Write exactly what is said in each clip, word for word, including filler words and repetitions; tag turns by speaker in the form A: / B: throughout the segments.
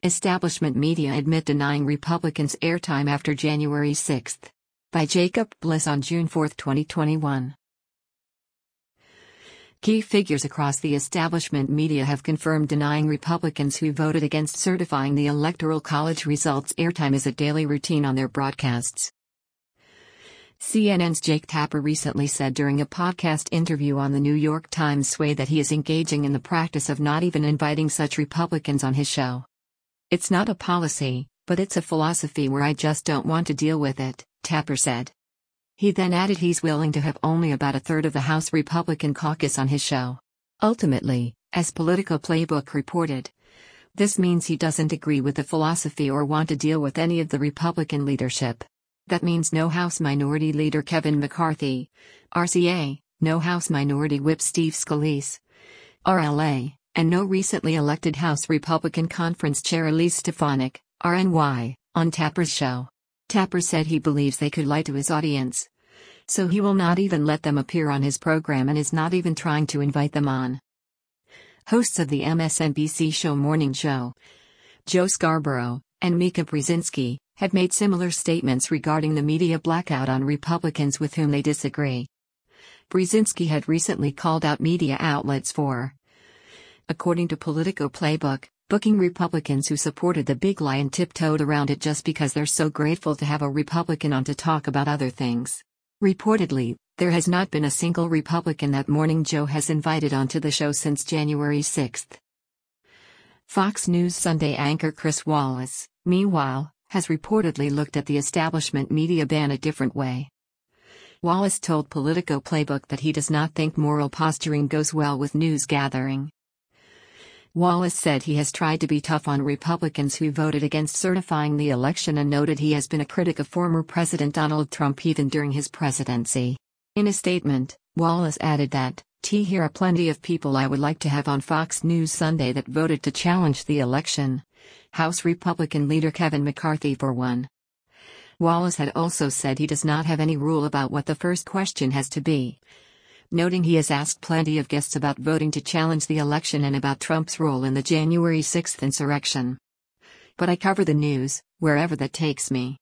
A: Establishment media admit denying Republicans airtime after January sixth. By Jacob Bliss on June fourth, twenty twenty-one. Key figures across the establishment media have confirmed denying Republicans who voted against certifying the Electoral College results airtime as a daily routine on their broadcasts. C N N's Jake Tapper recently said during a podcast interview on the New York Times Sway that he is engaging in the practice of not even inviting such Republicans on his show. "It's not a policy, but it's a philosophy where I just don't want to deal with it," Tapper said. He then added he's willing to have only about a third of the House Republican caucus on his show. Ultimately, as Politico Playbook reported, this means he doesn't agree with the philosophy or want to deal with any of the Republican leadership. That means no House Minority Leader Kevin McCarthy, R C A, no House Minority Whip Steve Scalise, R L A, and no recently elected House Republican Conference Chair Elise Stefanik, R N Y, on Tapper's show. Tapper said he believes they could lie to his audience, so he will not even let them appear on his program and is not even trying to invite them on. Hosts of the M S N B C show Morning Joe, Joe Scarborough, and Mika Brzezinski, have made similar statements regarding the media blackout on Republicans with whom they disagree. Brzezinski had recently called out media outlets for, according to Politico Playbook, booking Republicans who supported the big lie and tiptoed around it just because they're so grateful to have a Republican on to talk about other things. Reportedly, there has not been a single Republican that Morning Joe has invited onto the show since January sixth. Fox News Sunday anchor Chris Wallace, meanwhile, has reportedly looked at the establishment media ban a different way. Wallace told Politico Playbook that he does not think moral posturing goes well with news gathering. Wallace said he has tried to be tough on Republicans who voted against certifying the election and noted he has been a critic of former President Donald Trump even during his presidency. In a statement, Wallace added that, "T here are plenty of people I would like to have on Fox News Sunday that voted to challenge the election. House Republican leader Kevin McCarthy for one." Wallace had also said he does not have any rule about what the first question has to be, noting he has asked plenty of guests about voting to challenge the election and about Trump's role in the January sixth insurrection. "But I cover the news, wherever that takes me."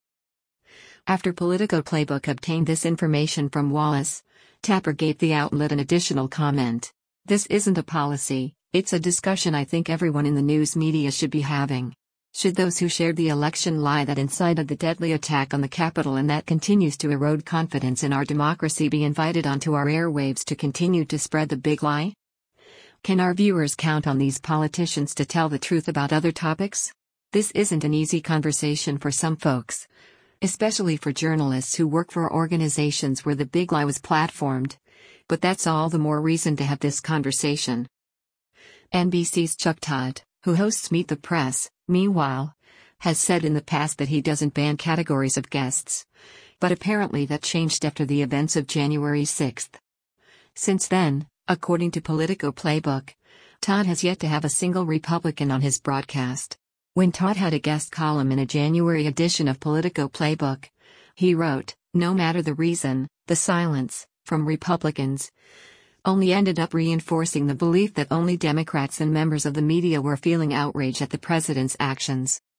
A: After Politico Playbook obtained this information from Wallace, Tapper gave the outlet an additional comment. "This isn't a policy, it's a discussion I think everyone in the news media should be having. Should those who shared the election lie that incited the deadly attack on the Capitol and that continues to erode confidence in our democracy be invited onto our airwaves to continue to spread the big lie? Can our viewers count on these politicians to tell the truth about other topics? This isn't an easy conversation for some folks, especially for journalists who work for organizations where the big lie was platformed, but that's all the more reason to have this conversation." N B C's Chuck Todd, who hosts Meet the Press, meanwhile, has said in the past that he doesn't ban categories of guests, but apparently that changed after the events of January sixth. Since then, according to Politico Playbook, Todd has yet to have a single Republican on his broadcast. When Todd had a guest column in a January edition of Politico Playbook, he wrote, "No matter the reason, the silence, from Republicans, only ended up reinforcing the belief that only Democrats and members of the media were feeling outrage at the president's actions."